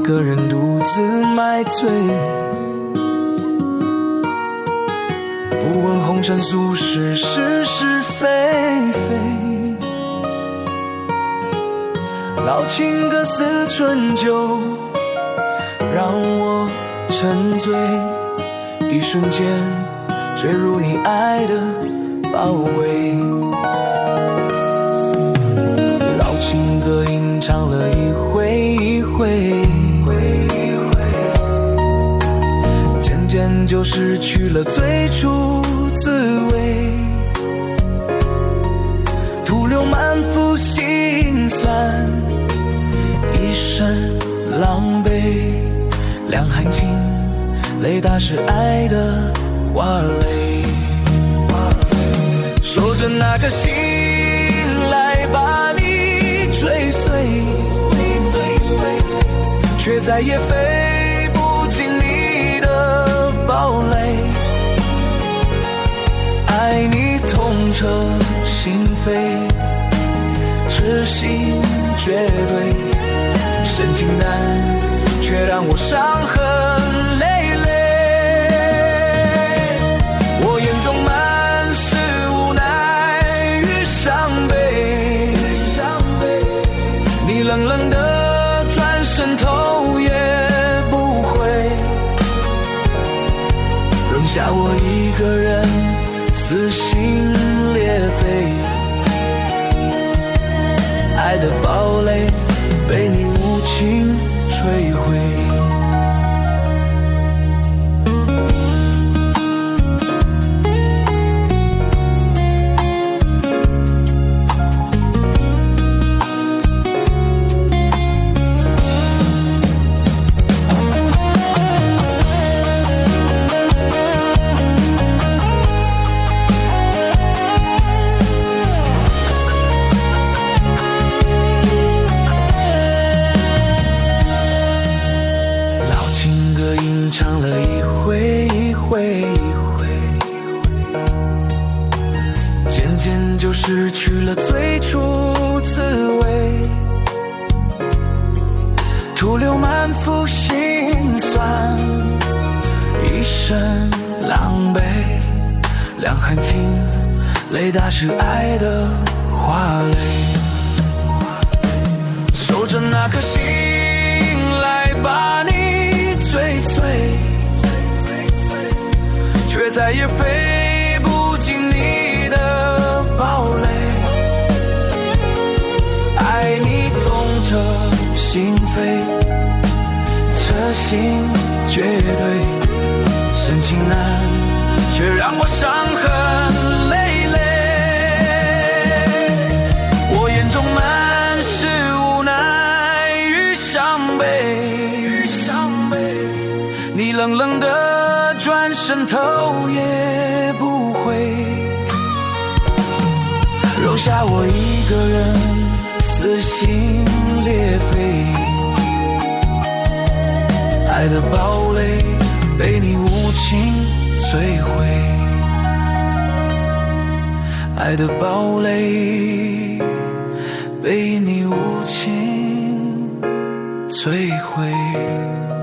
个人独自买醉，不问红尘俗世是是非非，老情歌似春酒，让我沉醉，一瞬间坠入你爱的包围。老情歌吟唱了一回一回，渐渐就失去了最初滋味，徒留满腹心酸，一身狼狈，两行情泪打湿爱的花蕾，守着那颗心来把你追随，却再也飞不进你的堡垒，爱你痛彻心扉，痴心绝对，深情难却让我伤痕累累，我眼中满是无奈与伤悲，你冷冷的转身头也不回，扔下我一个人撕心裂肺，爱的堡垒被你无情摧毁。唱了一回一回一回，渐渐就失去了最初滋味，徒留满腹心酸，一身狼狈，两行情泪打湿爱的花蕾，守着那颗心来把你追随，却再也飞不进你的堡垒，爱你痛彻心扉，彻心绝对，深情难却让我伤痕累累，我眼中满是无奈与伤悲，你冷冷的转身头也不回，留下我一个人撕心裂肺，爱的堡垒被你无情摧毁，爱的堡垒被你无情摧毁。